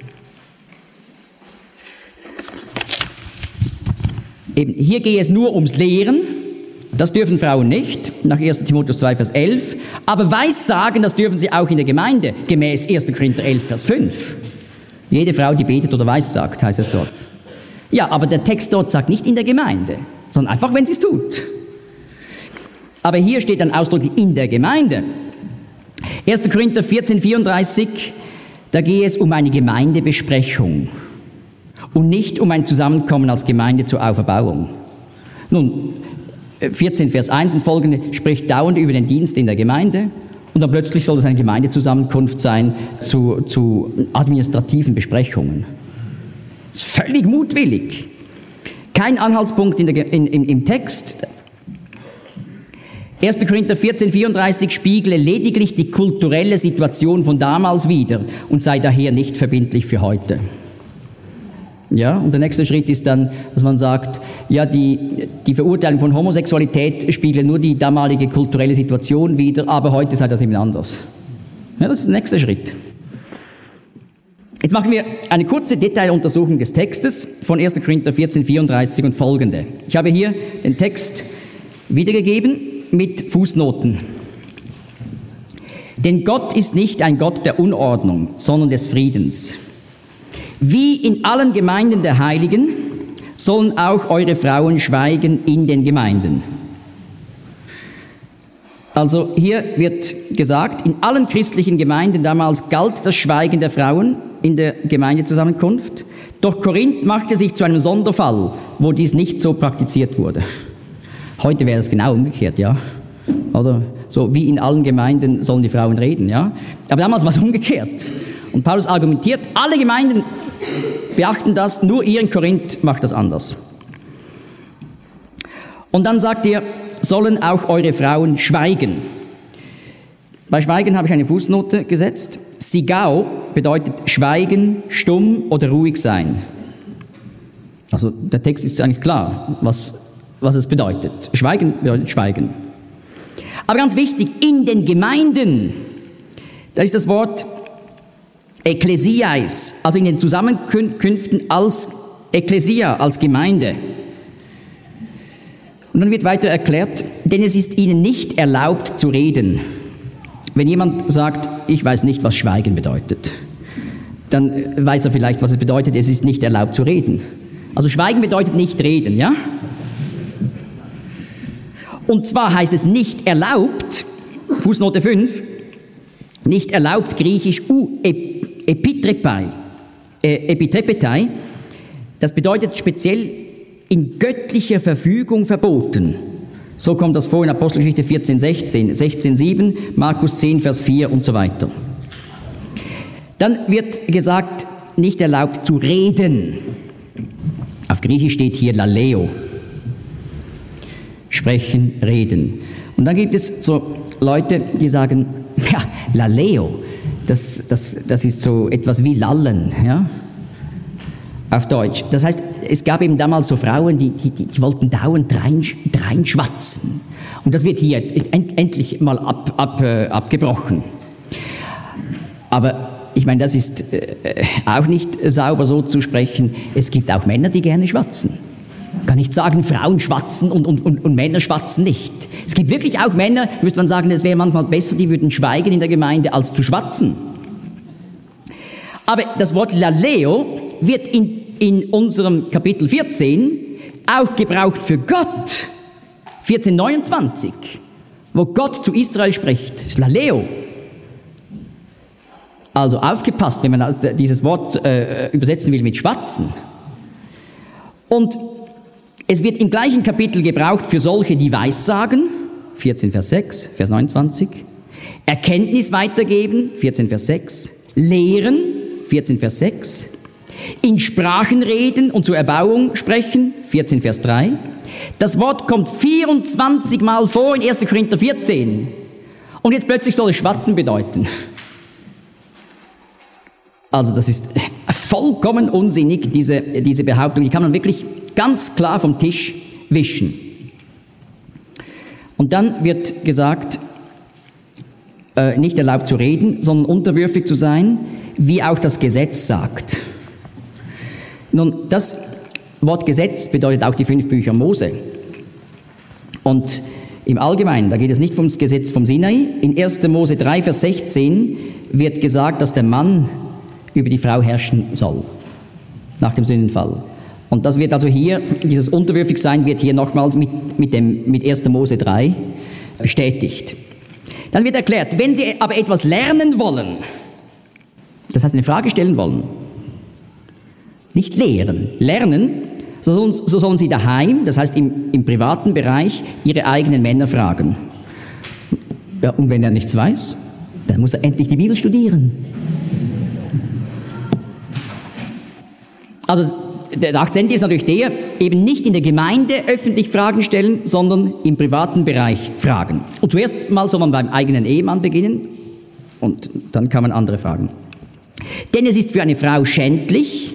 S3: Eben, hier gehe es nur ums Lehren. Das dürfen Frauen nicht, nach 1. Timotheus 2, Vers 11. Aber Weissagen, das dürfen sie auch in der Gemeinde, gemäß 1. Korinther 11, Vers 5. Jede Frau, die betet oder weissagt, heißt es dort. Ja, aber der Text dort sagt nicht in der Gemeinde, sondern einfach, wenn sie es tut. Aber hier steht dann ausdrücklich in der Gemeinde. 1. Korinther 14, 34, da gehe es um eine Gemeindebesprechung und nicht um ein Zusammenkommen als Gemeinde zur Auferbauung. Nun, 14, Vers 1 und folgende spricht dauernd über den Dienst in der Gemeinde und dann plötzlich soll es eine Gemeindezusammenkunft sein zu administrativen Besprechungen. Das ist völlig mutwillig. Kein Anhaltspunkt im Text. 1. Korinther 14, 34 spiegle lediglich die kulturelle Situation von damals wider und sei daher nicht verbindlich für heute. Ja, und der nächste Schritt ist dann, dass man sagt, ja, die Verurteilung von Homosexualität spiegelt nur die damalige kulturelle Situation wider, aber heute sei das eben anders. Ja, das ist der nächste Schritt. Jetzt machen wir eine kurze Detailuntersuchung des Textes von 1. Korinther 14, 34 und folgende. Ich habe hier den Text wiedergegeben mit Fußnoten. Denn Gott ist nicht ein Gott der Unordnung, sondern des Friedens. Wie in allen Gemeinden der Heiligen sollen auch eure Frauen schweigen in den Gemeinden. Also hier wird gesagt, in allen christlichen Gemeinden damals galt das Schweigen der Frauen in der Gemeindezusammenkunft. Doch Korinth machte sich zu einem Sonderfall, wo dies nicht so praktiziert wurde. Heute wäre es genau umgekehrt, ja. Oder so wie in allen Gemeinden sollen die Frauen reden, ja. Aber damals war es umgekehrt. Und Paulus argumentiert, alle Gemeinden beachten das, nur ihr in Korinth macht das anders. Und dann sagt er, sollen auch eure Frauen schweigen. Bei Schweigen habe ich eine Fußnote gesetzt. Sigao bedeutet schweigen, stumm oder ruhig sein. Also der Text ist eigentlich klar, was es bedeutet. Schweigen bedeutet schweigen. Aber ganz wichtig, in den Gemeinden, da ist das Wort Ekklesiais, also in den Zusammenkünften als Ekklesia, als Gemeinde. Und dann wird weiter erklärt, denn es ist ihnen nicht erlaubt zu reden. Wenn jemand sagt, ich weiß nicht, was Schweigen bedeutet, dann weiß er vielleicht, was es bedeutet, es ist nicht erlaubt zu reden. Also Schweigen bedeutet nicht reden, ja? Und zwar heißt es nicht erlaubt, Fußnote 5, nicht erlaubt, griechisch epitrepetai, das bedeutet speziell in göttlicher Verfügung verboten. So kommt das vor in Apostelgeschichte 14,16, 16,7, Markus 10, Vers 4 und so weiter. Dann wird gesagt, nicht erlaubt zu reden. Auf Griechisch steht hier laleo. Sprechen, reden. Und dann gibt es so Leute, die sagen, ja, laleo, das ist so etwas wie lallen, ja, auf Deutsch. Das heißt, es gab eben damals so Frauen, die wollten dauernd reinschwatzen. Und das wird hier endlich mal abgebrochen. Aber ich meine, das ist auch nicht sauber so zu sprechen. Es gibt auch Männer, die gerne schwatzen. Man kann nicht sagen, Frauen schwatzen und Männer schwatzen nicht. Es gibt wirklich auch Männer, da müsste man sagen, es wäre manchmal besser, die würden schweigen in der Gemeinde, als zu schwatzen. Aber das Wort laleo wird in unserem Kapitel 14 auch gebraucht für Gott. 14,29, wo Gott zu Israel spricht. Das ist laleo. Also aufgepasst, wenn man dieses Wort übersetzen will mit schwatzen. Und es wird im gleichen Kapitel gebraucht für solche, die Weissagen, 14 Vers 6, Vers 29, Erkenntnis weitergeben, 14 Vers 6, Lehren, 14 Vers 6, in Sprachen reden und zur Erbauung sprechen, 14 Vers 3. Das Wort kommt 24 Mal vor in 1. Korinther 14. Und jetzt plötzlich soll es schwatzen bedeuten. Also das ist vollkommen unsinnig, diese Behauptung. Die kann man wirklich ganz klar vom Tisch wischen. Und dann wird gesagt, nicht erlaubt zu reden, sondern unterwürfig zu sein, wie auch das Gesetz sagt. Nun, das Wort Gesetz bedeutet auch die 5 Bücher Mose. Und im Allgemeinen, da geht es nicht ums Gesetz vom Sinai. In 1. Mose 3, Vers 16 wird gesagt, dass der Mann über die Frau herrschen soll, nach dem Sündenfall. Und das wird also hier, dieses Unterwürfigsein wird hier nochmals mit 1. Mose 3 bestätigt. Dann wird erklärt, wenn Sie aber etwas lernen wollen, das heißt eine Frage stellen wollen, nicht lehren, lernen, so sollen Sie daheim, das heißt im privaten Bereich, Ihre eigenen Männer fragen. Ja, und wenn er nichts weiß, dann muss er endlich die Bibel studieren. Also der Akzent ist natürlich der, eben nicht in der Gemeinde öffentlich Fragen stellen, sondern im privaten Bereich fragen. Und zuerst mal soll man beim eigenen Ehemann beginnen und dann kann man andere fragen. Denn es ist für eine Frau schändlich,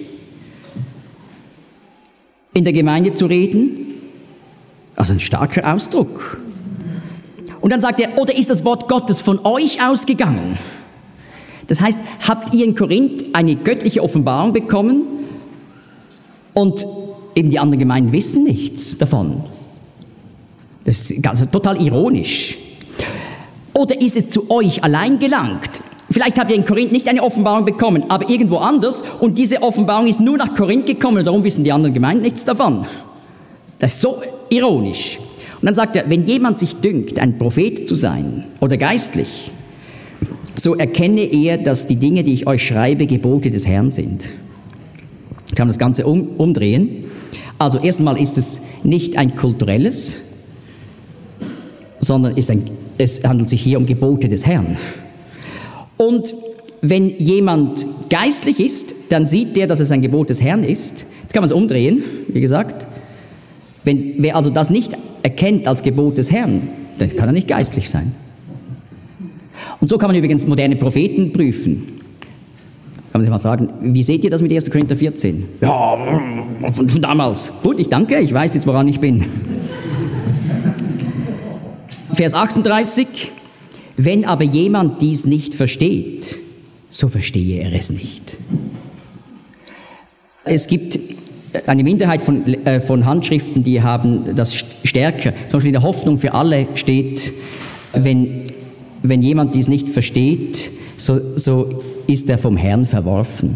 S3: in der Gemeinde zu reden. Also ein starker Ausdruck. Und dann sagt er, oder ist das Wort Gottes von euch ausgegangen? Das heißt, habt ihr in Korinth eine göttliche Offenbarung bekommen? Und eben die anderen Gemeinden wissen nichts davon. Das ist also total ironisch. Oder ist es zu euch allein gelangt? Vielleicht habt ihr in Korinth nicht eine Offenbarung bekommen, aber irgendwo anders. Und diese Offenbarung ist nur nach Korinth gekommen und darum wissen die anderen Gemeinden nichts davon. Das ist so ironisch. Und dann sagt er, wenn jemand sich dünkt, ein Prophet zu sein oder geistlich, so erkenne er, dass die Dinge, die ich euch schreibe, Gebote des Herrn sind. Ich kann das Ganze umdrehen. Also erstmal ist es nicht ein kulturelles, sondern ist ein es handelt sich hier um Gebote des Herrn. Und wenn jemand geistlich ist, dann sieht der, dass es ein Gebot des Herrn ist. Jetzt kann man es umdrehen, wie gesagt. Wer also das nicht erkennt als Gebot des Herrn, dann kann er nicht geistlich sein. Und so kann man übrigens moderne Propheten prüfen. Kann man sich mal fragen, wie seht ihr das mit 1. Korinther 14? Ja, von damals. Gut, ich danke, ich weiß jetzt, woran ich bin. Vers 38. Wenn aber jemand dies nicht versteht, so verstehe er es nicht. Es gibt eine Minderheit von Handschriften, die haben das stärker. Zum Beispiel in der Hoffnung für alle steht, wenn jemand dies nicht versteht, so ist er vom Herrn verworfen.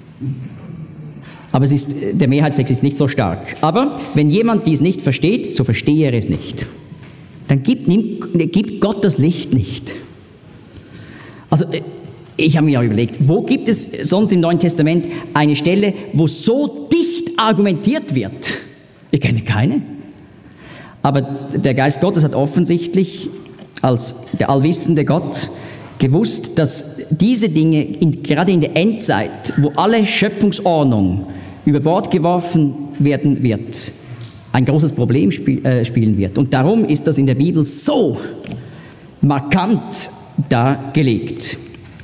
S3: Aber der Mehrheitstext ist nicht so stark. Aber wenn jemand dies nicht versteht, so verstehe er es nicht. Dann gibt Gott das Licht nicht. Also ich habe mir auch überlegt, wo gibt es sonst im Neuen Testament eine Stelle, wo so dicht argumentiert wird? Ich kenne keine. Aber der Geist Gottes hat offensichtlich als der allwissende Gott gewusst, dass diese Dinge gerade in der Endzeit, wo alle Schöpfungsordnung über Bord geworfen werden wird, ein großes Problem spielen wird. Und darum ist das in der Bibel so markant dargelegt.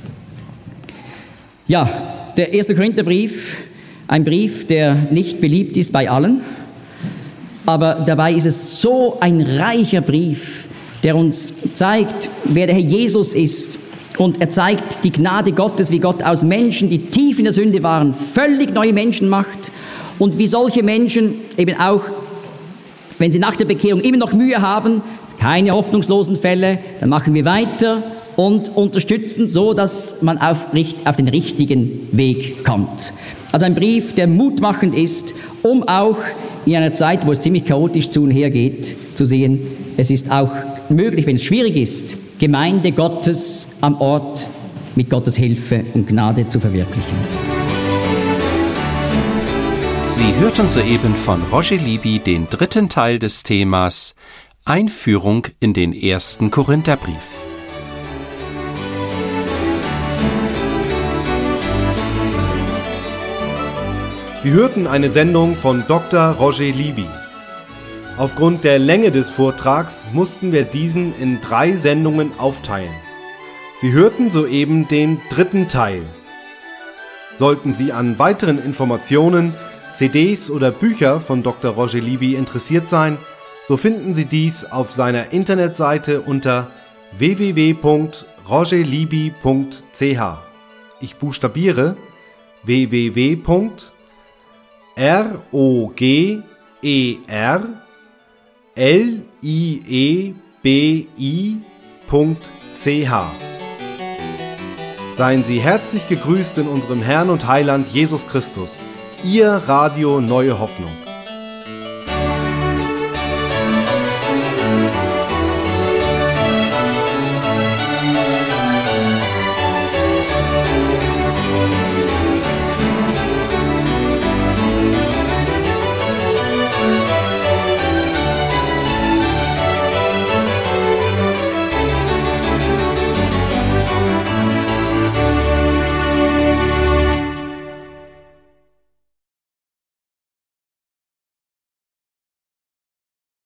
S3: Ja, der 1. Korintherbrief, ein Brief, der nicht beliebt ist bei allen, aber dabei ist es so ein reicher Brief, der uns zeigt, wer der Herr Jesus ist. Und er zeigt die Gnade Gottes, wie Gott aus Menschen, die tief in der Sünde waren, völlig neue Menschen macht. Und wie solche Menschen eben auch, wenn sie nach der Bekehrung immer noch Mühe haben, keine hoffnungslosen Fälle, dann machen wir weiter und unterstützen, so dass man auf den richtigen Weg kommt. Also ein Brief, der mutmachend ist, um auch in einer Zeit, wo es ziemlich chaotisch zu und her geht, zu sehen, es ist auch möglich, wenn es schwierig ist, Gemeinde Gottes am Ort mit Gottes Hilfe und Gnade zu verwirklichen.
S2: Sie hörten soeben von Roger Libby den 3. Teil des Themas Einführung in den 1. Korintherbrief.
S1: Sie hörten eine Sendung von Dr. Roger Libby. Aufgrund der Länge des Vortrags mussten wir diesen in 3 Sendungen aufteilen. Sie hörten soeben den 3. Teil. Sollten Sie an weiteren Informationen, CDs oder Bücher von Dr. Roger Libby interessiert sein, so finden Sie dies auf seiner Internetseite unter www.rogerlibby.ch. Ich buchstabiere www.rogerlibby.ch. Seien Sie herzlich gegrüßt in unserem Herrn und Heiland Jesus Christus. Ihr Radio Neue Hoffnung.